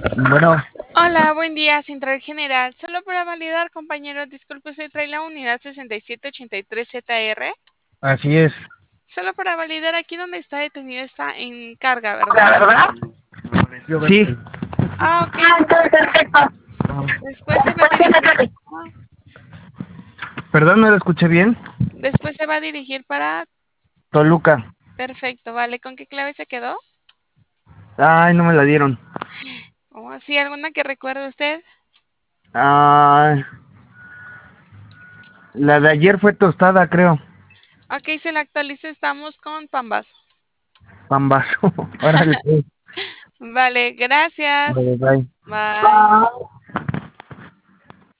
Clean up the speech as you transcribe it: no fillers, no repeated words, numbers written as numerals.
Bueno, Hola, buen día, Central General. Solo para validar, compañero, disculpe, ¿usted trae la unidad 6783ZR? así es. Solo para validar, aquí donde está detenido está en carga, ¿verdad? ¿La verdad? Sí. Ah, ok, Ah, ok, perfecto. perfecto. Después se va a dirigir, ah, Perdón, no lo escuché bien. después se va a dirigir para... Toluca. Perfecto, vale. ¿Con qué clave se quedó? Ay, no me la dieron. ¿O sí, alguna que recuerde usted? Ah, la de ayer fue tostada, creo. Ok, se la actualiza, estamos con Pambazo. Pambazo. Órale, pues. Vale, gracias. Bye, bye. Bye.